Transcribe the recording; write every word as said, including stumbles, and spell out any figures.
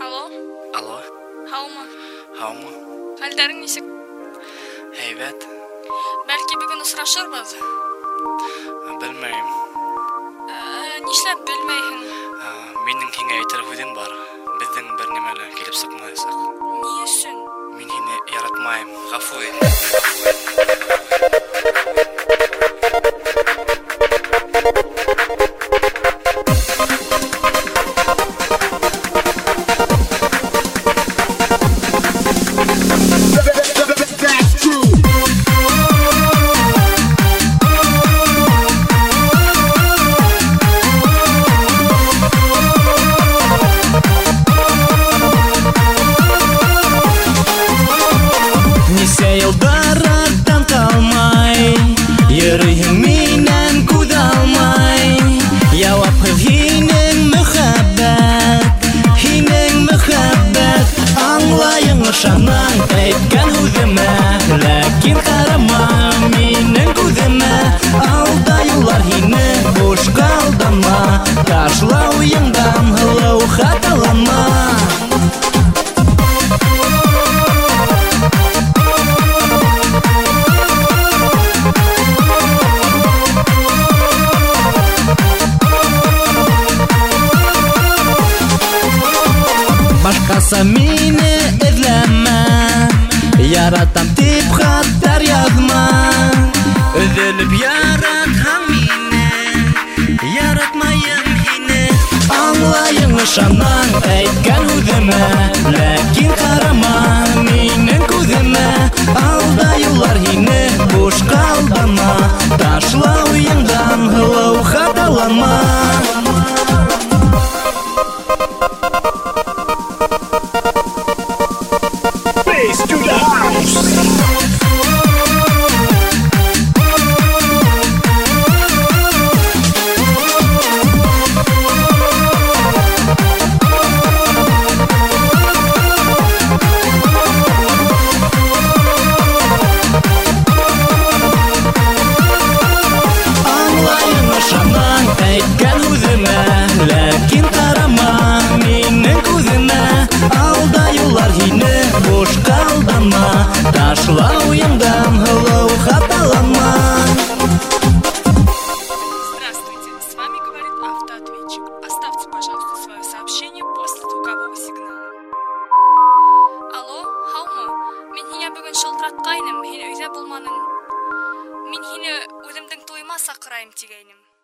Алло, Алло, һаумы? һаумы? Хәлдәрең нисек? Һәйбәт. Бәлки бүген осрашырбыз? Белмәйем. Ә, Нишләп белмәйһең? А, Минең һиңә әйтер һүҙем бар. Безнең бер нимә лә килеп сыҡмаясаҡ. Ни өсөн? Мин һине яратмайым. Ғәфү ит. Нисә йылдар арттан калмай, йөрөйһең минән күҙ алмай. Яуапһыҙ һинең мөхәббәт, һинең мөхәббәт. Аңлайың ышанаң әйткән һүҙемә, ләкин ҡарама минең күҙемә. Алдайылар һине бушҡа алдама, ташла уйыңдан һылыу хаталанма. Башҡаса мине эҙләмә, яратам тип хаттар яҙма. Өҙөлөп яратһаң мине, яратмайым һине. Аңлайың ышанаң әйткән һүҙемә, ләкин ҡарама минең күҙемә. Алдайылар һине бушҡа алдама, ташла уйыңдан һылыу хаталанма. To the house. Аңлайың ышанаң әйткән һүҙемә, ләкин ҡарама минең күҙемә. Алдайылар һине бушҡа алдама, ташла уйыңдан һылыу хаталанма. Здравствуйте, с вами говорит автоответчик. Оставьте, пожалуйста, свое сообщение после звукового сигнала. Алло, һаумы? Мин һиңә бүген шылтыратҡайным, һин өйҙә булманың. Мин һине үҙемдең туйыма саҡырайым тигәйнем.